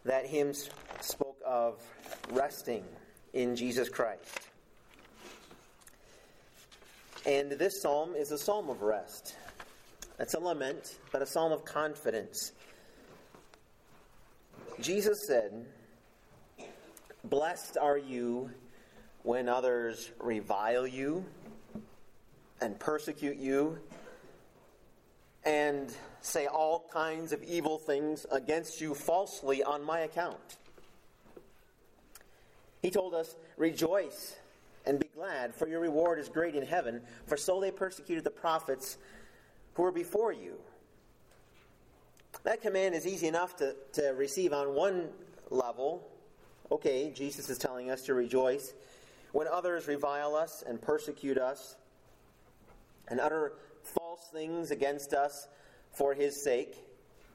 that hymn spoke of resting in Jesus Christ. And this psalm is a psalm of rest. It's a lament, but a psalm of confidence. Jesus said, "Blessed are you when others revile you and persecute you and say all kinds of evil things against you falsely on my account." He told us, "Rejoice and be glad, for your reward is great in heaven, for so they persecuted the prophets who were before you." That command is easy enough to receive on one level. Okay, Jesus is telling us to rejoice when others revile us and persecute us and utter false things against us for His sake.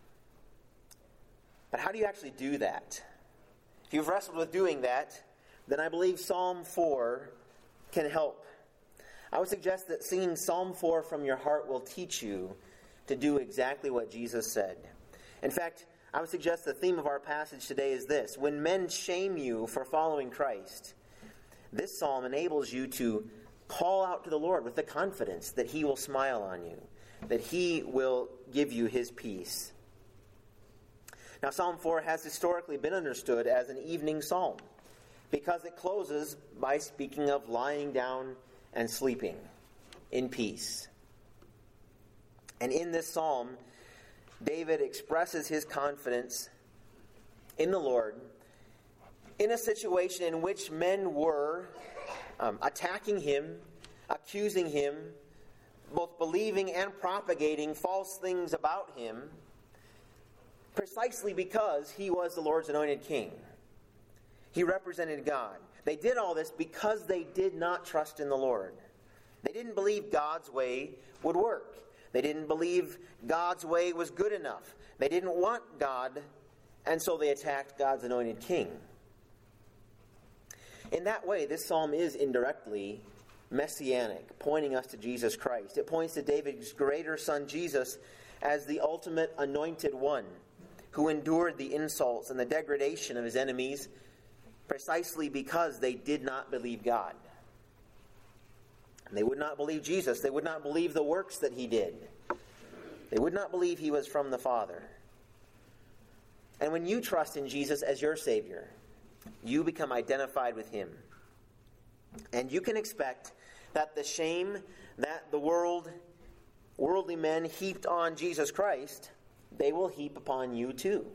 But how do you actually do that? If you've wrestled with doing that, then I believe Psalm 4 can help. I would suggest that singing Psalm 4 from your heart will teach you to do exactly what Jesus said. In fact, I would suggest the theme of our passage today is this: when men shame you for following Christ, this psalm enables you to call out to the Lord with the confidence that He will smile on you, that He will give you His peace. Now, Psalm 4 has historically been understood as an evening psalm because it closes by speaking of lying down and sleeping in peace. And in this psalm, David expresses his confidence in the Lord in a situation in which men were attacking him, accusing him, both believing and propagating false things about him, precisely because he was the Lord's anointed king. He represented God. They did all this because they did not trust in the Lord. They didn't believe God's way would work. They didn't believe God's way was good enough. They didn't want God, and so they attacked God's anointed king. In that way, this psalm is indirectly messianic, pointing us to Jesus Christ. It points to David's greater son Jesus as the ultimate anointed one who endured the insults and the degradation of his enemies precisely because they did not believe God. They would not believe Jesus. They would not believe the works that He did. They would not believe He was from the Father. And when you trust in Jesus as your Savior, you become identified with Him. And you can expect that the shame that the worldly men heaped on Jesus Christ, they will heap upon you too.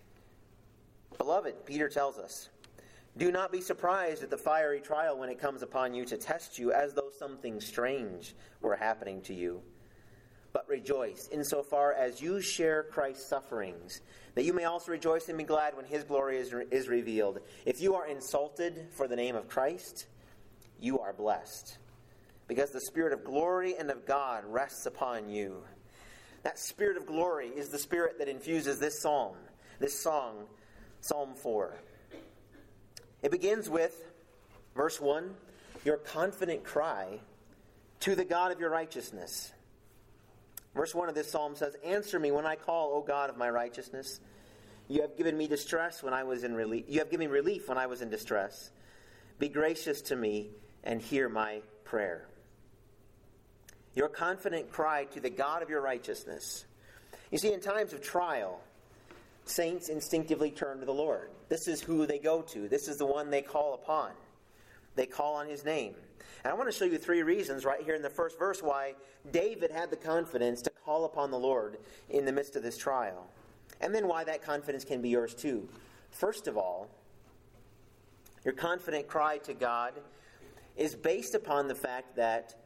Beloved, Peter tells us, do not be surprised at the fiery trial when it comes upon you to test you as though something strange were happening to you. But rejoice insofar as you share Christ's sufferings, that you may also rejoice and be glad when His glory is revealed. If you are insulted for the name of Christ, you are blessed, because the Spirit of glory and of God rests upon you. That Spirit of glory is the Spirit that infuses this psalm, this song, Psalm 4. It begins with, verse 1, your confident cry to the God of your righteousness. Verse 1 of this psalm says, "Answer me when I call, O God of my righteousness. You have given me distress when I was in relief. You have given me relief when I was in distress. Be gracious to me and hear my prayer." Your confident cry to the God of your righteousness. You see, in times of trial, saints instinctively turn to the Lord. This is who they go to. This is the one they call upon. They call on His name. And I want to show you 3 reasons right here in the first verse why David had the confidence to call upon the Lord in the midst of this trial. And then why that confidence can be yours too. First of all, your confident cry to God is based upon the fact that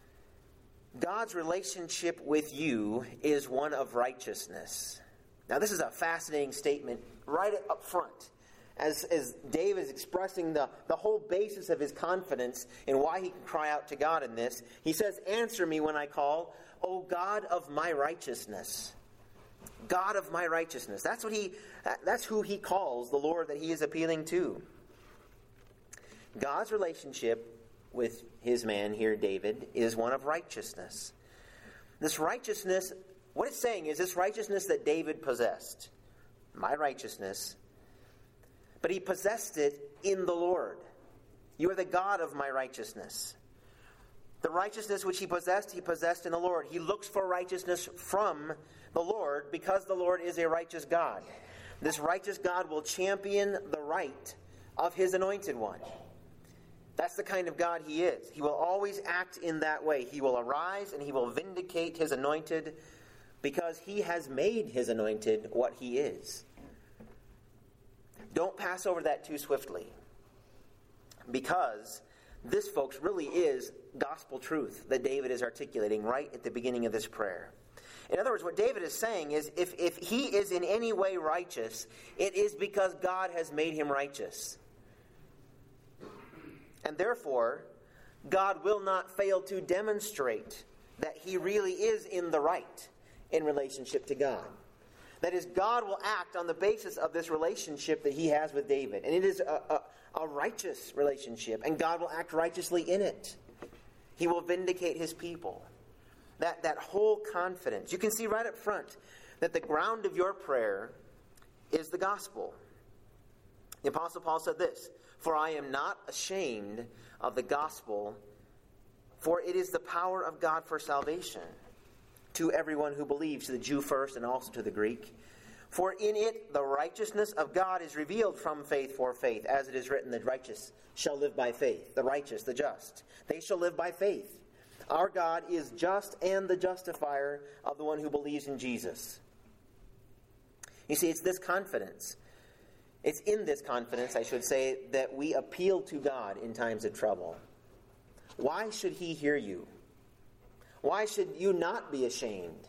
God's relationship with you is one of righteousness. Now, this is a fascinating statement right up front. As David is expressing the whole basis of his confidence and why he can cry out to God in this, he says, "Answer me when I call, O God of my righteousness." God of my righteousness. That's who he calls the Lord that he is appealing to. God's relationship with His man here, David, is one of righteousness. This righteousness, what it's saying is this righteousness that David possessed, my righteousness, but he possessed it in the Lord. You are the God of my righteousness. The righteousness which he possessed in the Lord. He looks for righteousness from the Lord because the Lord is a righteous God. This righteous God will champion the right of his anointed one. That's the kind of God he is. He will always act in that way. He will arise and he will vindicate his anointed because he has made his anointed what he is. Don't pass over that too swiftly. Because this, folks, really is gospel truth that David is articulating right at the beginning of this prayer. In other words, what David is saying is if he is in any way righteous, it is because God has made him righteous. And therefore, God will not fail to demonstrate that he really is in the right in relationship to God. That is, God will act on the basis of this relationship that he has with David. And it is a righteous relationship, and God will act righteously in it. He will vindicate his people. That whole confidence. You can see right up front that the ground of your prayer is the gospel. The Apostle Paul said this, "For I am not ashamed of the gospel, for it is the power of God for salvation to everyone who believes, to the Jew first and also to the Greek. For in it the righteousness of God is revealed from faith for faith, as it is written, the righteous shall live by faith." The righteous, the just, they shall live by faith. Our God is just and the justifier of the one who believes in Jesus. You see, it's this confidence. It's in this confidence, I should say, that we appeal to God in times of trouble. Why should he hear you? Why should you not be ashamed?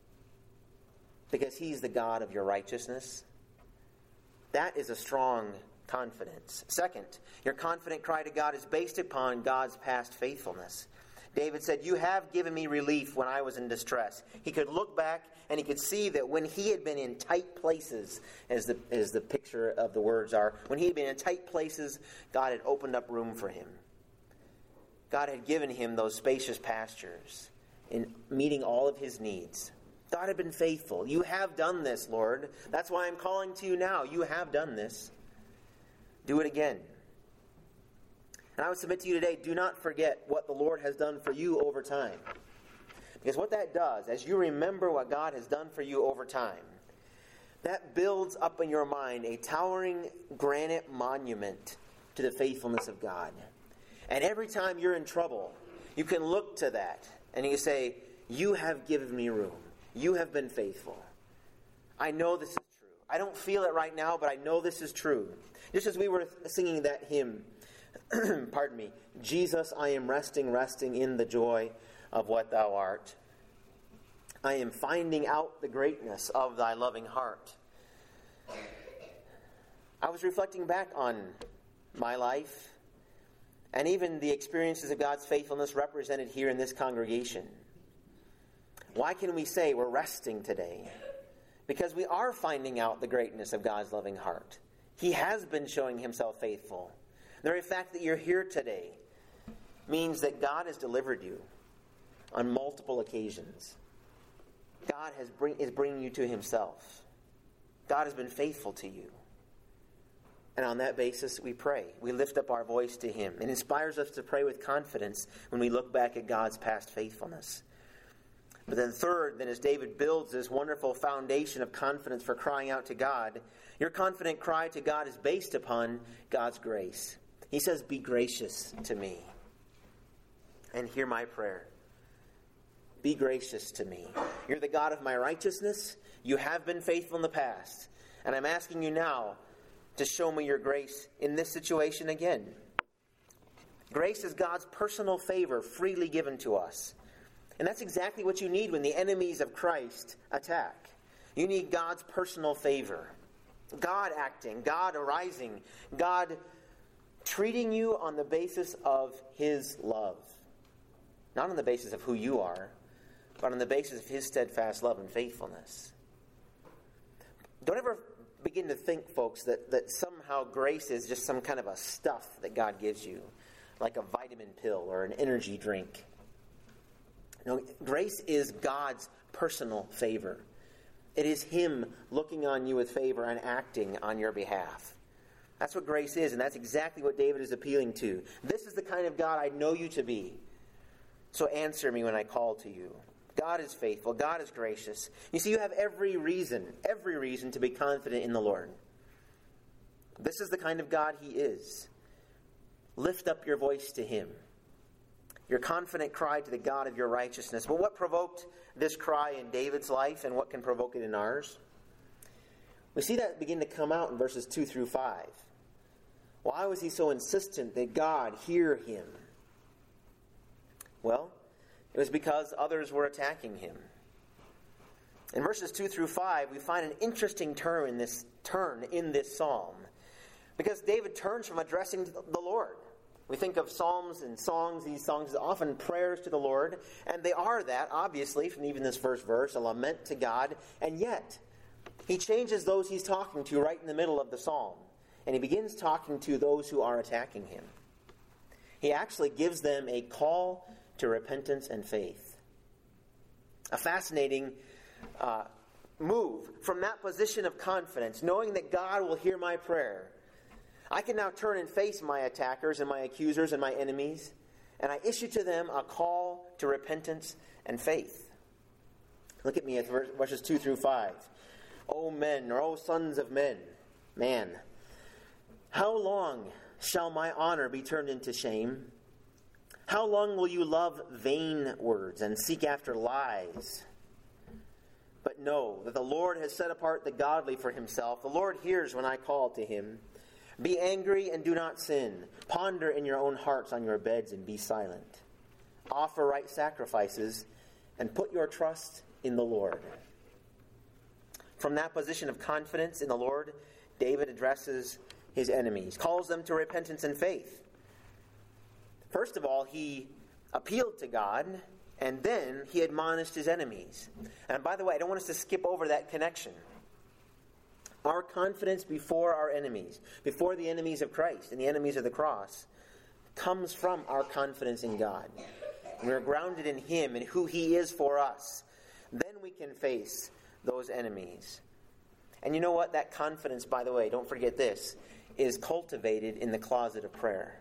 Because he's the God of your righteousness. That is a strong confidence. Second, your confident cry to God is based upon God's past faithfulness. David said, "You have given me relief when I was in distress." He could look back and he could see that when he had been in tight places, as the picture of the words are, when he had been in tight places, God had opened up room for him. God had given him those spacious pastures in meeting all of his needs. God had been faithful. You have done this, Lord. That's why I'm calling to you now. You have done this. Do it again. And I would submit to you today, do not forget what the Lord has done for you over time. Because what that does, as you remember what God has done for you over time, that builds up in your mind a towering granite monument to the faithfulness of God. And every time you're in trouble, you can look to that and you say, "You have given me room. You have been faithful. I know this is true. I don't feel it right now, but I know this is true." Just as we were singing that hymn, pardon me, "Jesus, I am resting in the joy of what thou art. I am finding out the greatness of thy loving heart." I was reflecting back on my life and even the experiences of God's faithfulness represented here in this congregation. Why can we say we're resting today? Because we are finding out the greatness of God's loving heart. He has been showing himself faithful. The very fact that you're here today means that God has delivered you on multiple occasions. God is bringing you to himself. God has been faithful to you. And on that basis, we pray. We lift up our voice to him. It inspires us to pray with confidence when we look back at God's past faithfulness. But then third, as David builds this wonderful foundation of confidence for crying out to God, your confident cry to God is based upon God's grace. He says, "Be gracious to me and hear my prayer." Be gracious to me. You're the God of my righteousness. You have been faithful in the past. And I'm asking you now to show me your grace in this situation again. Grace is God's personal favor freely given to us. And that's exactly what you need when the enemies of Christ attack. You need God's personal favor. God acting, God arising, God treating you on the basis of his love. Not on the basis of who you are, but on the basis of his steadfast love and faithfulness. Don't ever begin to think, folks, that somehow grace is just some kind of a stuff that God gives you, like a vitamin pill or an energy drink. No, grace is God's personal favor. It is him looking on you with favor and acting on your behalf. That's what grace is, and that's exactly what David is appealing to. This is the kind of God I know you to be. So answer me when I call to you. God is faithful. God is gracious. You see, you have every reason to be confident in the Lord. This is the kind of God He is. Lift up your voice to Him. Your confident cry to the God of your righteousness. But what provoked this cry in David's life, and what can provoke it in ours? We see that begin to come out in verses 2 through 5. Why was he so insistent that God hear him? Well, it was because others were attacking him. In verses 2 through 5, we find an interesting turn in this psalm. Because David turns from addressing the Lord. We think of psalms and songs, these songs are often prayers to the Lord, and they are that, obviously, from even this first verse, a lament to God, and yet he changes those he's talking to right in the middle of the psalm, and he begins talking to those who are attacking him. He actually gives them a call to repentance and faith. A fascinating move from that position of confidence, knowing that God will hear my prayer. I can now turn and face my attackers and my accusers and my enemies, and I issue to them a call to repentance and faith. Look at me at verses 2 through 5. O men, or O sons of men, man, how long shall my honor be turned into shame? How long will you love vain words and seek after lies? But know that the Lord has set apart the godly for himself. The Lord hears when I call to him. Be angry and do not sin. Ponder in your own hearts on your beds and be silent. Offer right sacrifices and put your trust in the Lord. From that position of confidence in the Lord, David addresses his enemies, calls them to repentance and faith. First of all, he appealed to God, and then he admonished his enemies. And by the way, I don't want us to skip over that connection. Our confidence before our enemies, before the enemies of Christ and the enemies of the cross, comes from our confidence in God. We're grounded in Him and who He is for us. Then we can face those enemies. And you know what? That confidence, by the way, don't forget this, is cultivated in the closet of prayer.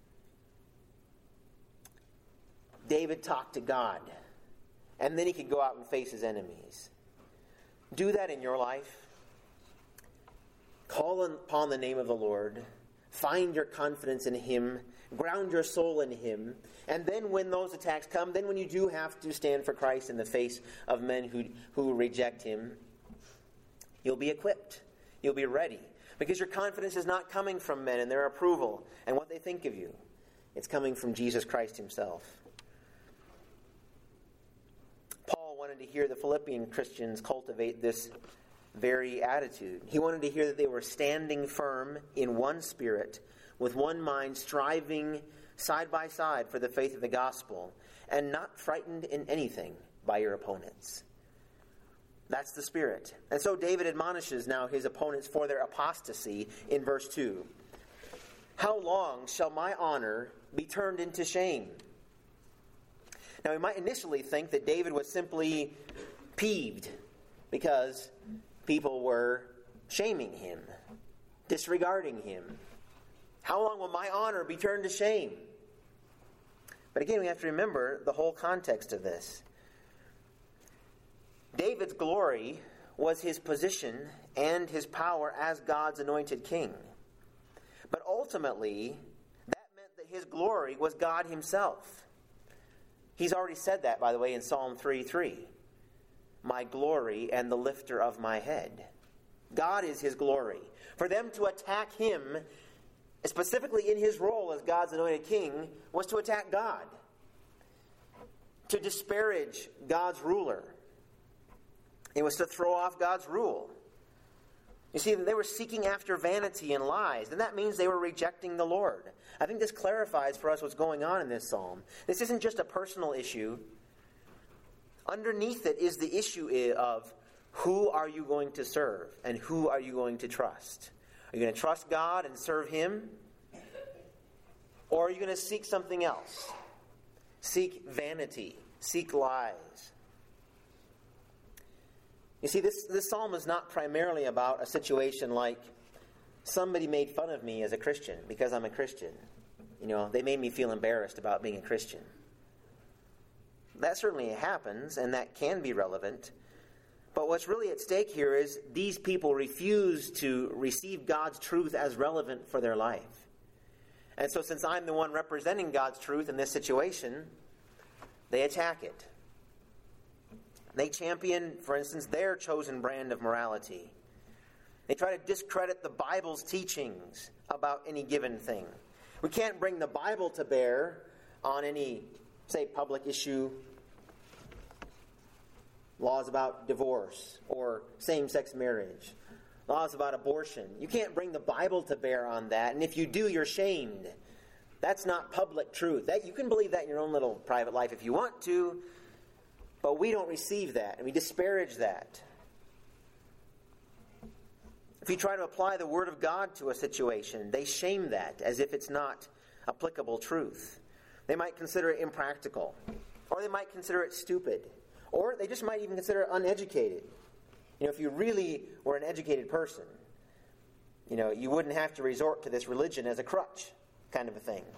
David talked to God, and then he could go out and face his enemies. Do that in your life. Call upon the name of the Lord. Find your confidence in Him. Ground your soul in Him. And then when those attacks come, then when you do have to stand for Christ in the face of men who reject Him, you'll be equipped. You'll be ready. Because your confidence is not coming from men and their approval and what they think of you. It's coming from Jesus Christ Himself. Paul wanted to hear the Philippian Christians cultivate this very attitude. He wanted to hear that they were standing firm in one spirit, with one mind, striving side by side for the faith of the gospel, and not frightened in anything by your opponents. That's the spirit. And so David admonishes now his opponents for their apostasy in verse 2. How long shall my honor be turned into shame? Now we might initially think that David was simply peeved because people were shaming him, disregarding him. How long will my honor be turned to shame? But again, we have to remember the whole context of this. David's glory was his position and his power as God's anointed king. But ultimately, that meant that his glory was God Himself. He's already said that, by the way, in Psalm 3:3. My glory and the lifter of my head. God is His glory. For them to attack Him, specifically in His role as God's anointed king, was to attack God. To disparage God's ruler. It was to throw off God's rule. You see, they were seeking after vanity and lies, and that means they were rejecting the Lord. I think this clarifies for us what's going on in this psalm. This isn't just a personal issue. Underneath it is the issue of who are you going to serve and who are you going to trust? Are you going to trust God and serve Him? Or are you going to seek something else? Seek vanity. Seek lies. You see, this psalm is not primarily about a situation like somebody made fun of me as a Christian because I'm a Christian. They made me feel embarrassed about being a Christian. That certainly happens, and that can be relevant. But what's really at stake here is these people refuse to receive God's truth as relevant for their life. And so since I'm the one representing God's truth in this situation, they attack it. They champion, for instance, their chosen brand of morality. They try to discredit the Bible's teachings about any given thing. We can't bring the Bible to bear on any, say, public issue, laws about divorce or same-sex marriage, laws about abortion. You can't bring the Bible to bear on that, and if you do, you're shamed. That's not public truth. You can believe that in your own little private life if you want to, but we don't receive that, and we disparage that. If you try to apply the Word of God to a situation, they shame that as if it's not applicable truth. They might consider it impractical, or they might consider it stupid, or they just might even consider it uneducated. If you really were an educated person, you wouldn't have to resort to this religion as a crutch kind of a thing.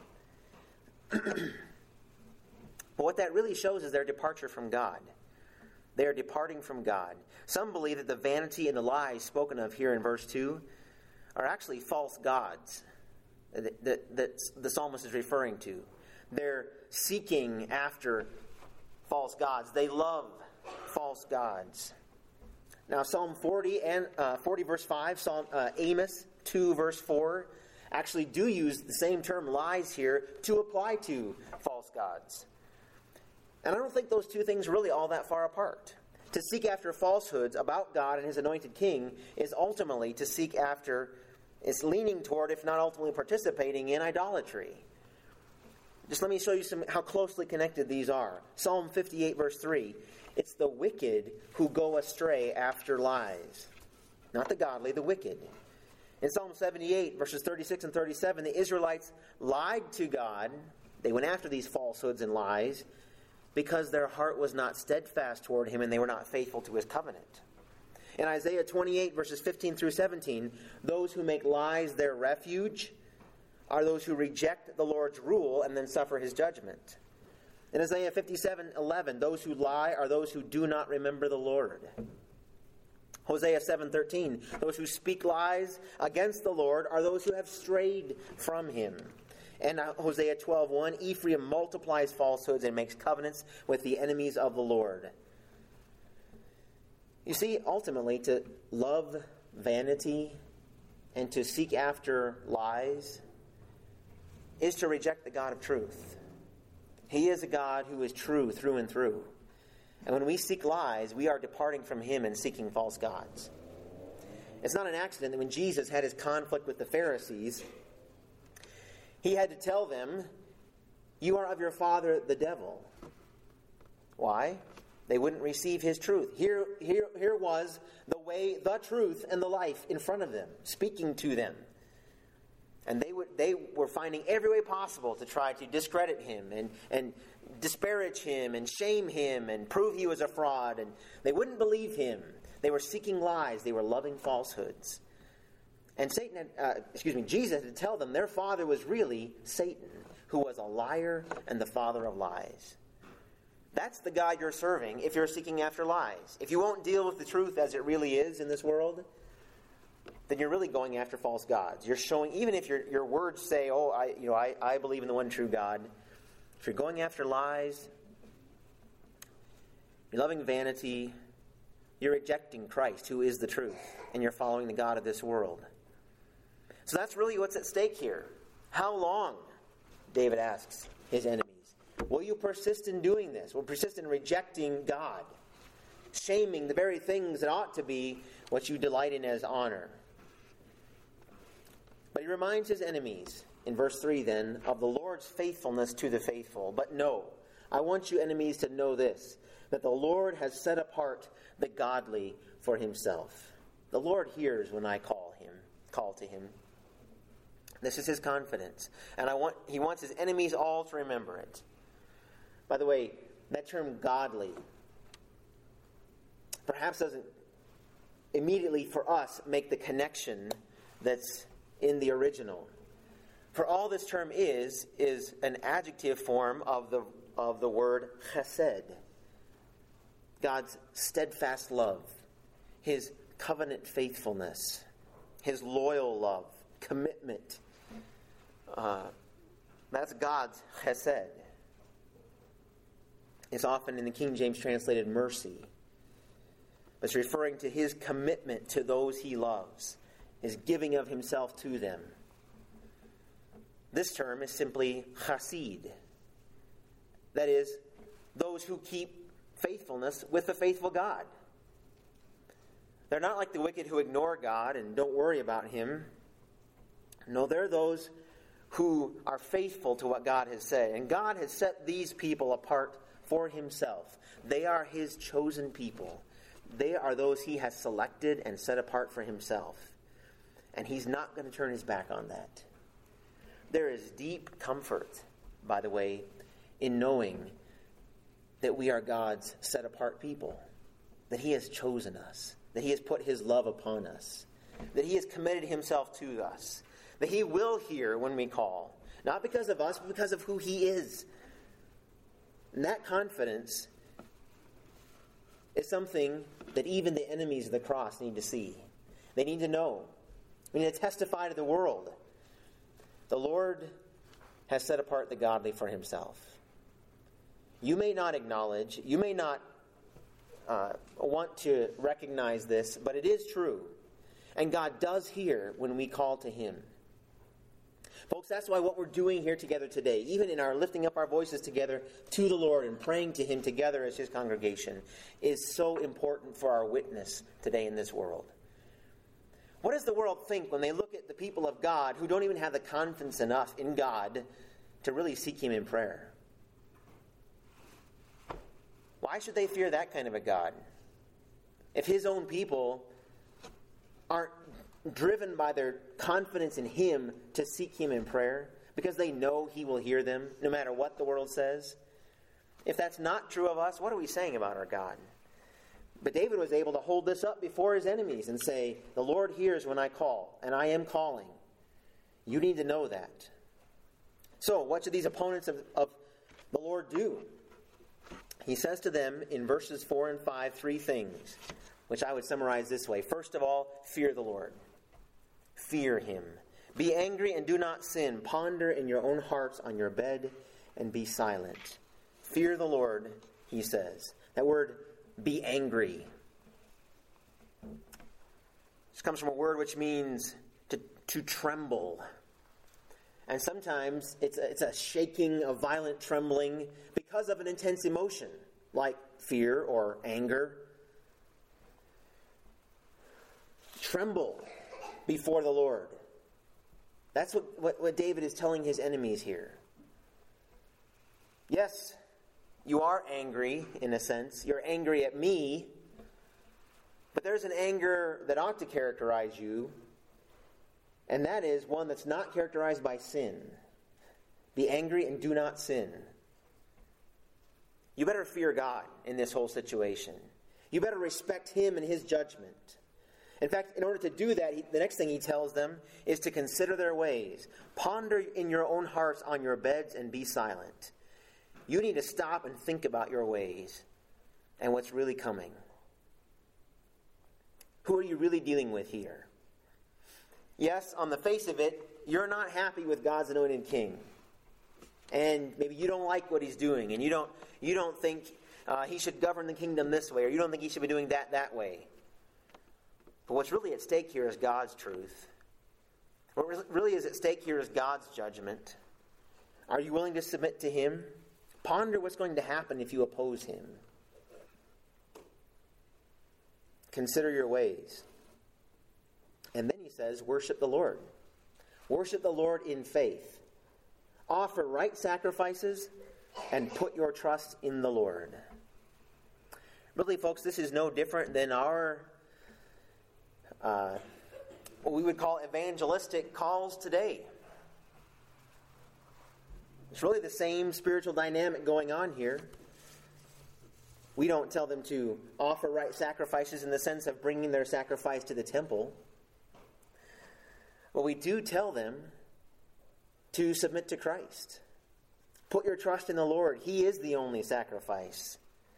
But what that really shows is their departure from God. They are departing from God. Some believe that the vanity and the lies spoken of here in verse 2 are actually false gods that the psalmist is referring to. They're seeking after false gods. They love false gods. Now, Psalm 40 verse 5, Amos 2 verse 4 actually do use the same term lies here to apply to false gods. And I don't think those two things are really all that far apart. To seek after falsehoods about God and His anointed king is ultimately to seek after, it's leaning toward, if not ultimately participating in, idolatry. Just let me show you how closely connected these are. Psalm 58 verse 3, it's the wicked who go astray after lies. Not the godly, the wicked. In Psalm 78 verses 36 and 37, the Israelites lied to God. They went after these falsehoods and lies because their heart was not steadfast toward Him and they were not faithful to His covenant. In Isaiah 28 verses 15 through 17, those who make lies their refuge are those who reject the Lord's rule and then suffer His judgment. In Isaiah 57:11, those who lie are those who do not remember the Lord. Hosea 7:13, those who speak lies against the Lord are those who have strayed from Him. And Hosea 12:1, Ephraim multiplies falsehoods and makes covenants with the enemies of the Lord. You see, ultimately, to love vanity and to seek after lies is to reject the God of truth. He is a God who is true through and through. And when we seek lies, we are departing from Him and seeking false gods. It's not an accident that when Jesus had His conflict with the Pharisees, He had to tell them, you are of your father, the devil. Why? They wouldn't receive His truth. Here was the way, the truth, and the life in front of them, speaking to them. And they were finding every way possible to try to discredit Him and disparage Him and shame Him and prove He was a fraud. And they wouldn't believe Him. They were seeking lies. They were loving falsehoods. And Jesus had to tell them their father was really Satan, who was a liar and the father of lies. That's the God you're serving if you're seeking after lies. If you won't deal with the truth as it really is in this world, then you're really going after false gods. You're showing, even if your words say, I believe in the one true God, if you're going after lies, you're loving vanity, you're rejecting Christ, who is the truth, and you're following the God of this world. So that's really what's at stake here. How long, David asks his enemies, will you persist in doing this? Will persist in rejecting God, shaming the very things that ought to be what you delight in as honor? But he reminds his enemies, in verse 3 then, of the Lord's faithfulness to the faithful. But no, I want you enemies to know this, that the Lord has set apart the godly for Himself. The Lord hears when I call to Him. This is His confidence. And He wants His enemies all to remember it. By the way, that term godly perhaps doesn't immediately for us make the connection that's in the original. For all this term is an adjective form of the word chesed. God's steadfast love, His covenant faithfulness, His loyal love, commitment. That's God's chesed. It's often in the King James translated mercy. It's referring to His commitment to those He loves, His giving of Himself to them. This term is simply chasid. That is, those who keep faithfulness with the faithful God. They're not like the wicked who ignore God and don't worry about Him. No, they're those who are faithful to what God has said. And God has set these people apart for Himself. They are His chosen people. They are those He has selected and set apart for Himself. And He's not going to turn His back on that. There is deep comfort, by the way, in knowing that we are God's set-apart people, that He has chosen us, that He has put His love upon us, that He has committed Himself to us, that He will hear when we call, not because of us, but because of who He is. And that confidence is something that even the enemies of the cross need to see. They need to know. We need to testify to the world. The Lord has set apart the godly for Himself. You may not acknowledge, you may not want to recognize this, but it is true. And God does hear when we call to Him. Folks, that's why what we're doing here together today, even in our lifting up our voices together to the Lord and praying to Him together as His congregation, is so important for our witness today in this world. What does the world think when they look at the people of God who don't even have the confidence enough in God to really seek Him in prayer? Why should they fear that kind of a God? If His own people aren't driven by their confidence in Him to seek Him in prayer, because they know He will hear them no matter what the world says. If that's not true of us, what are we saying about our God? But David was able to hold this up before his enemies and say, the Lord hears when I call, and I am calling. You need to know that. So, what should these opponents of the Lord do? He says to them in verses 4 and 5 3 things, which I would summarize this way. First of all, fear the Lord. Fear Him. Be angry and do not sin. Ponder in your own hearts on your bed and be silent. Fear the Lord, he says. That word, be angry. This comes from a word which means to tremble. And sometimes it's a shaking, a violent trembling because of an intense emotion, like fear or anger. Tremble before the Lord. That's what David is telling his enemies here. Yes, you are angry, in a sense. You're angry at me. But there's an anger that ought to characterize you. And that is one that's not characterized by sin. Be angry and do not sin. You better fear God in this whole situation. You better respect Him and His judgment. In fact, in order to do that, the next thing he tells them is to consider their ways. Ponder in your own hearts on your beds and be silent. You need to stop and think about your ways and what's really coming. Who are you really dealing with here? Yes, on the face of it, you're not happy with God's anointed king. And maybe you don't like what he's doing, and you don't think he should govern the kingdom this way, or you don't think he should be doing that way. But what's really at stake here is God's truth. What really is at stake here is God's judgment. Are you willing to submit to Him? Ponder what's going to happen if you oppose Him. Consider your ways. And then he says, worship the Lord. Worship the Lord in faith. Offer right sacrifices and put your trust in the Lord. Really, folks, this is no different than our what we would call evangelistic calls today. It's really the same spiritual dynamic going on here. We don't tell them to offer right sacrifices in the sense of bringing their sacrifice to the temple. Well, we do tell them to submit to Christ. Put your trust in the Lord. He is the only sacrifice.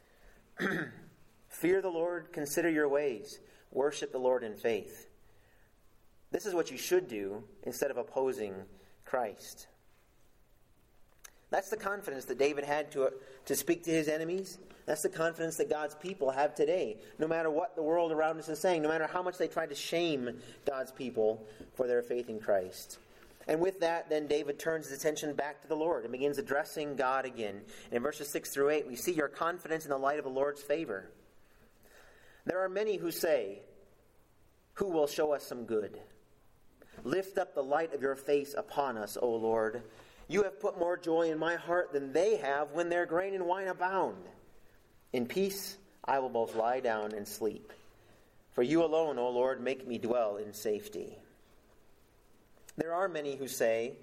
Fear the Lord, consider your ways. Worship the Lord in faith. This is what you should do instead of opposing Christ. That's the confidence that David had to speak to his enemies. That's the confidence that God's people have today. No matter what the world around us is saying, no matter how much they try to shame God's people for their faith in Christ. And with that, then David turns his attention back to the Lord and begins addressing God again. And in verses 6 through 8, we see your confidence in the light of the Lord's favor. There are many who say, "Who will show us some good? Lift up the light of your face upon us, O Lord. You have put more joy in my heart than they have when their grain and wine abound. In peace I will both lie down and sleep. For you alone, O Lord, make me dwell in safety." There are many who say,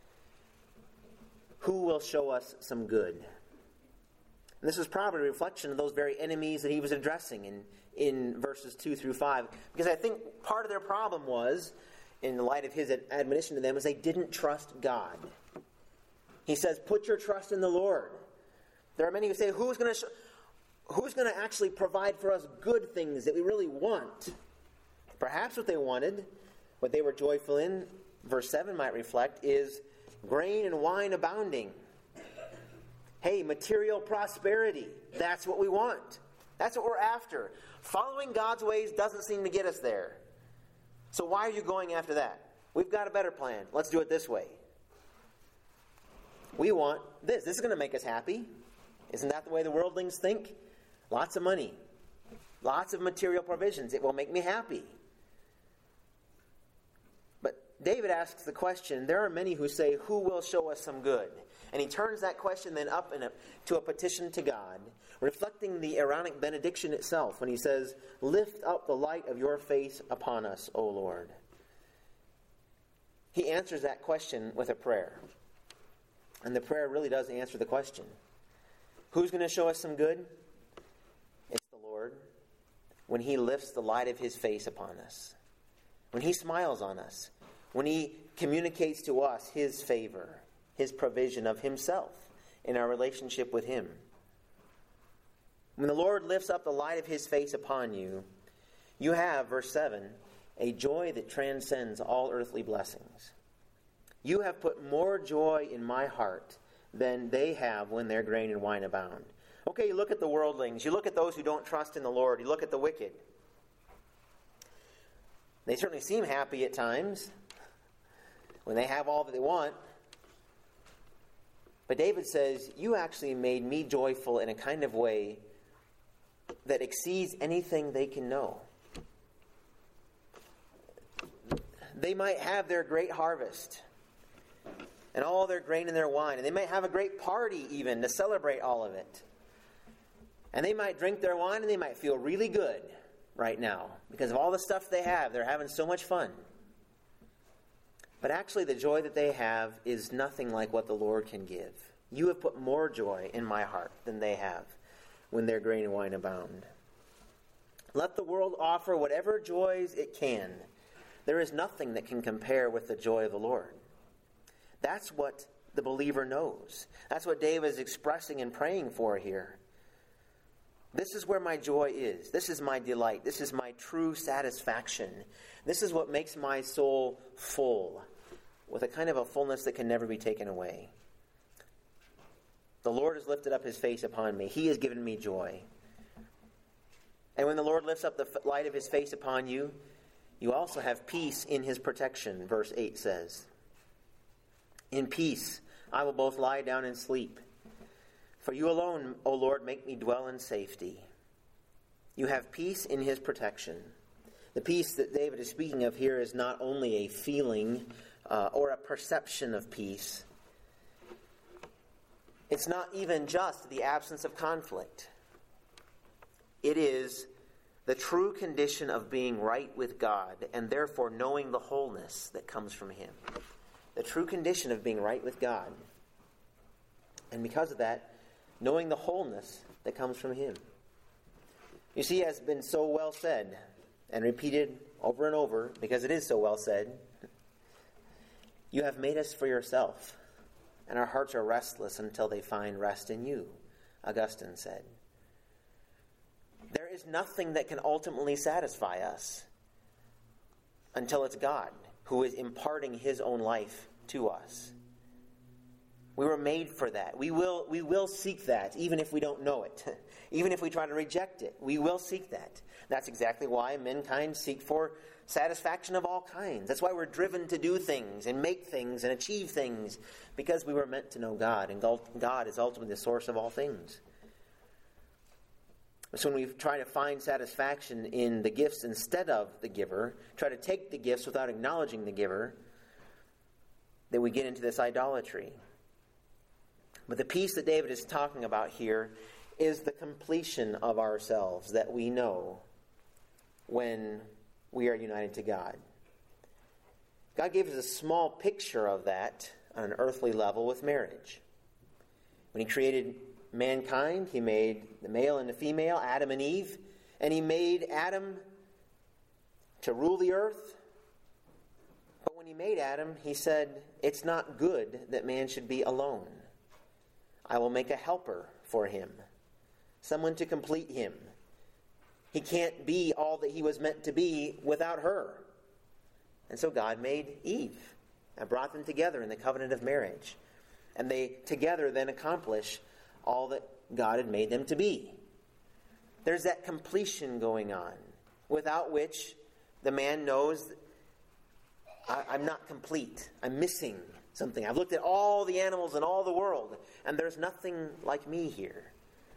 "Who will show us some good?" And this is probably a reflection of those very enemies that he was addressing in verses 2 through 5. Because I think part of their problem was, in the light of his admonition to them, is they didn't trust God. He says, put your trust in the Lord. There are many who say, who's going to actually provide for us good things that we really want? Perhaps what they wanted, what they were joyful in, verse 7 might reflect, is grain and wine abounding. Hey, material prosperity. That's what we want. That's what we're after. Following God's ways doesn't seem to get us there. So why are you going after that? We've got a better plan. Let's do it this way. We want this. This is going to make us happy. Isn't that the way the worldlings think? Lots of money. Lots of material provisions. It will make me happy. But David asks the question, there are many who say, who will show us some good? And he turns that question then up to a petition to God, reflecting the Aaronic benediction itself when he says, lift up the light of your face upon us, O Lord. He answers that question with a prayer. And the prayer really does answer the question. Who's going to show us some good? It's the Lord. When he lifts the light of his face upon us. When he smiles on us. When he communicates to us his favor. His provision of himself in our relationship with him. When the Lord lifts up the light of his face upon you, you have, verse 7, a joy that transcends all earthly blessings. You have put more joy in my heart than they have when their grain and wine abound. Okay, you look at the worldlings. You look at those who don't trust in the Lord. You look at the wicked. They certainly seem happy at times when they have all that they want. But David says, you actually made me joyful in a kind of way that exceeds anything they can know. They might have their great harvest and all their grain and their wine, and they might have a great party even to celebrate all of it. And they might drink their wine and they might feel really good right now because of all the stuff they have. They're having so much fun. But actually the joy that they have is nothing like what the Lord can give. You have put more joy in my heart than they have when their grain and wine abound. Let the world offer whatever joys it can. There is nothing that can compare with the joy of the Lord. That's what the believer knows. That's what David is expressing and praying for here. This is where my joy is. This is my delight. This is my true satisfaction. This is what makes my soul full, with a kind of a fullness that can never be taken away. The Lord has lifted up his face upon me. He has given me joy. And when the Lord lifts up the light of his face upon you, you also have peace in his protection, verse 8 says. In peace I will both lie down and sleep. For you alone, O Lord, make me dwell in safety. You have peace in his protection. The peace that David is speaking of here is not only a feeling or a perception of peace. It's not even just the absence of conflict. It is the true condition of being right with God and therefore knowing the wholeness that comes from him. The true condition of being right with God. And because of that, knowing the wholeness that comes from him. You see, it has been so well said and repeated over and over, because it is so well said, You have made us for yourself, and our hearts are restless until they find rest in you, Augustine said. There is nothing that can ultimately satisfy us until it's God who is imparting his own life to us. We were made for that. We will seek that, even if we don't know it. Even if we try to reject it, we will seek that. That's exactly why mankind seek for satisfaction of all kinds. That's why we're driven to do things and make things and achieve things, because we were meant to know God, and God is ultimately the source of all things. So when we try to find satisfaction in the gifts instead of the giver, try to take the gifts without acknowledging the giver, then we get into this idolatry. But the peace that David is talking about here is the completion of ourselves that we know when we are united to God. God gave us a small picture of that on an earthly level with marriage. When he created mankind, he made the male and the female, Adam and Eve, and he made Adam to rule the earth. But when he made Adam, he said, "It's not good that man should be alone. I will make a helper for him, someone to complete him. He can't be all that he was meant to be without her." And so God made Eve and brought them together in the covenant of marriage. And they together then accomplish all that God had made them to be. There's that completion going on, without which the man knows, I'm not complete. I'm missing something. I've looked at all the animals in all the world, and there's nothing like me here.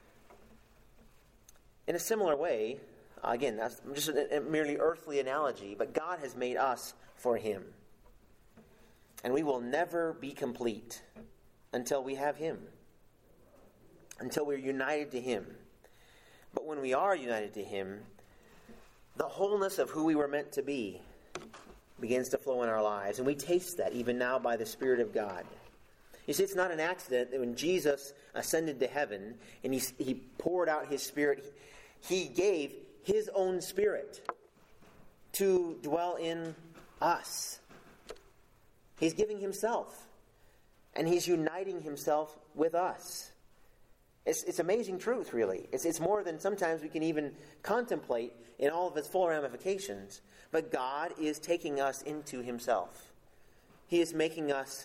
In a similar way, again, that's just a merely earthly analogy, but God has made us for him. And we will never be complete until we have him, until we're united to him. But when we are united to him, the wholeness of who we were meant to be begins to flow in our lives. And we taste that even now by the Spirit of God. You see, it's not an accident that when Jesus ascended to heaven and he poured out his Spirit, he gave his own Spirit to dwell in us. He's giving himself, and he's uniting himself with us. It's amazing truth, really. It's more than sometimes we can even contemplate in all of its full ramifications. But God is taking us into himself. He is making us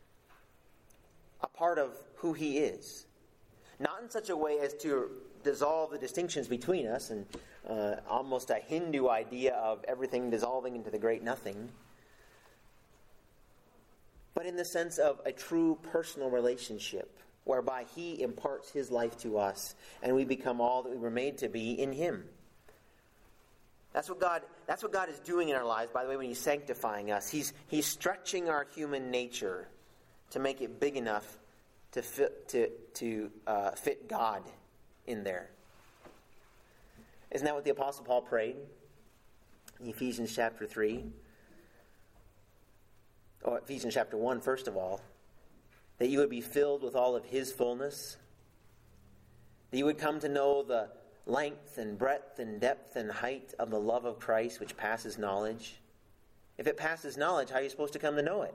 a part of who he is. Not in such a way as to dissolve the distinctions between us, and almost a Hindu idea of everything dissolving into the great nothing, but in the sense of a true personal relationship, whereby he imparts his life to us, and we become all that we were made to be in him. That's what God is doing in our lives, by the way, when he's sanctifying us. He's stretching our human nature to make it big enough to fit God in there. Isn't that what the Apostle Paul prayed in Ephesians chapter 3? Or Ephesians chapter 1, first of all. That you would be filled with all of his fullness. That you would come to know the length and breadth and depth and height of the love of Christ, which passes knowledge. If it passes knowledge, how are you supposed to come to know it?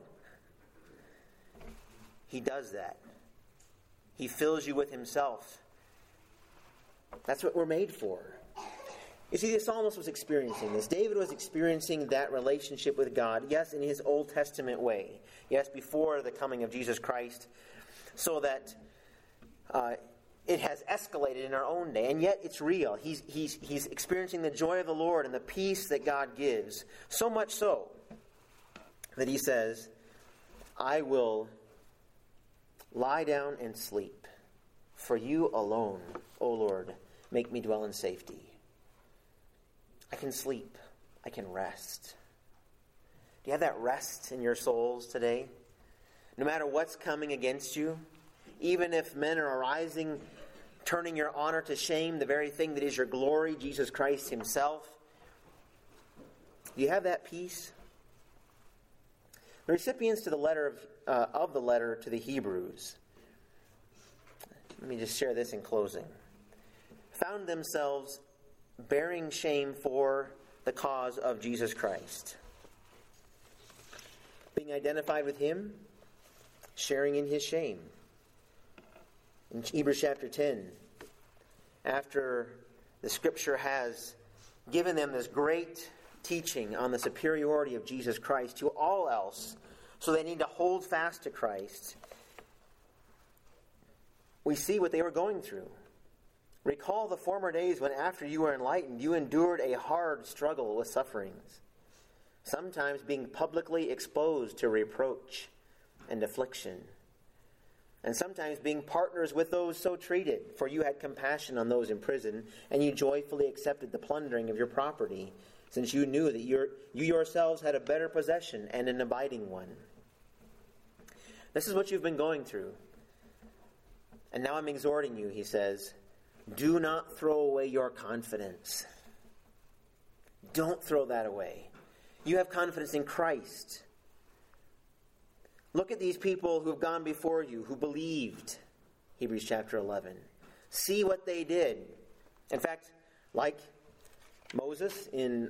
He does that. He fills you with himself. That's what we're made for. You see, the psalmist was experiencing this. David was experiencing that relationship with God, yes, in his Old Testament way. Yes, before the coming of Jesus Christ, so that it has escalated in our own day, and yet it's real. He's experiencing the joy of the Lord and the peace that God gives, so much so that he says, "I will lie down and sleep, for you alone, O Lord, make me dwell in safety." I can sleep. I can rest. Do you have that rest in your souls today? No matter what's coming against you, even if men are arising, turning your honor to shame, the very thing that is your glory, Jesus Christ himself, do you have that peace? The recipients to the letter of the letter to the Hebrews, let me just share this in closing, found themselves bearing shame for the cause of Jesus Christ, being being identified with him, sharing in his shame. In Hebrews chapter 10, after the Scripture has given them this great teaching on the superiority of Jesus Christ to all else, so they need to hold fast to Christ, we see what they were going through. Recall the former days when, after you were enlightened, you endured a hard struggle with sufferings, sometimes being publicly exposed to reproach and affliction, and sometimes being partners with those so treated, for you had compassion on those in prison, and you joyfully accepted the plundering of your property, since you knew that you yourselves had a better possession and an abiding one. This is what you've been going through. And now I'm exhorting you, he says, do not throw away your confidence. Don't throw that away. You have confidence in Christ. Look at these people who have gone before you, who believed. Hebrews chapter 11. See what they did. In fact, like Moses in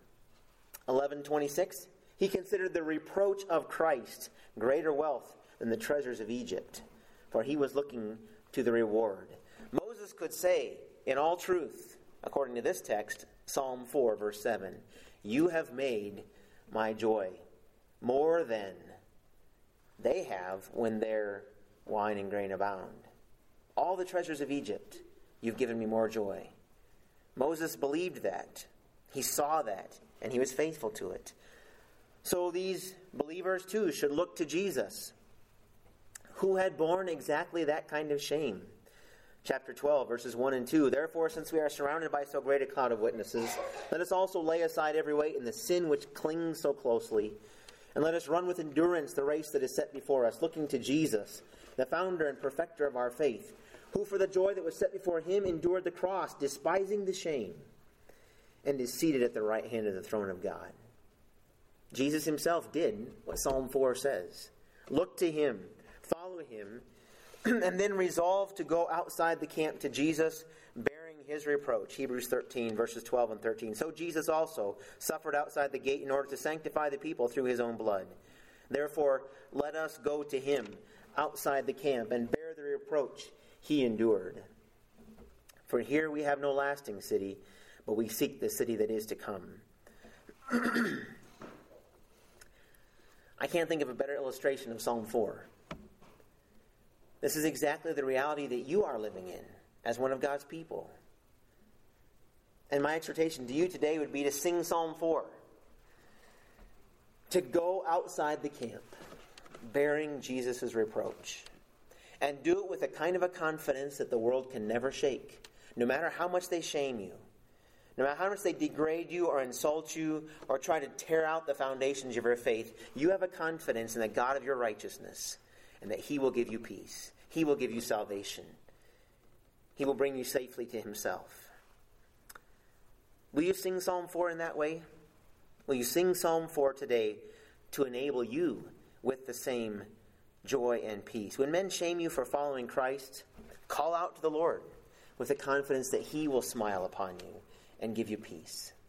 11:26, he considered the reproach of Christ greater wealth than the treasures of Egypt, for he was looking to the reward. Moses could say, in all truth, according to this text, Psalm 4, verse 7, you have made my joy more than they have when their wine and grain abound. All the treasures of Egypt, you've given me more joy. Moses believed that. He saw that, and he was faithful to it. So these believers, too, should look to Jesus, who had borne exactly that kind of shame. Chapter 12, verses 1 and 2. Therefore, since we are surrounded by so great a cloud of witnesses, let us also lay aside every weight and the sin which clings so closely, and let us run with endurance the race that is set before us, looking to Jesus, the founder and perfecter of our faith, who for the joy that was set before him endured the cross, despising the shame, and is seated at the right hand of the throne of God. Jesus himself did what Psalm 4 says. Look to him, follow him, and then resolve to go outside the camp to Jesus, bearing his reproach. Hebrews 13, verses 12 and 13. So Jesus also suffered outside the gate in order to sanctify the people through his own blood. Therefore, let us go to him outside the camp and bear the reproach he endured. For here we have no lasting city, but we seek the city that is to come. I can't think of a better illustration of Psalm 4. This is exactly the reality that you are living in as one of God's people. And my exhortation to you today would be to sing Psalm 4. To go outside the camp, bearing Jesus' reproach. And do it with a kind of a confidence that the world can never shake. No matter how much they shame you. No matter how much they degrade you or insult you or try to tear out the foundations of your faith, you have a confidence in the God of your righteousness and that he will give you peace. He will give you salvation. He will bring you safely to himself. Will you sing Psalm 4 in that way? Will you sing Psalm 4 today to enable you with the same joy and peace? When men shame you for following Christ, call out to the Lord with the confidence that he will smile upon you and give you peace.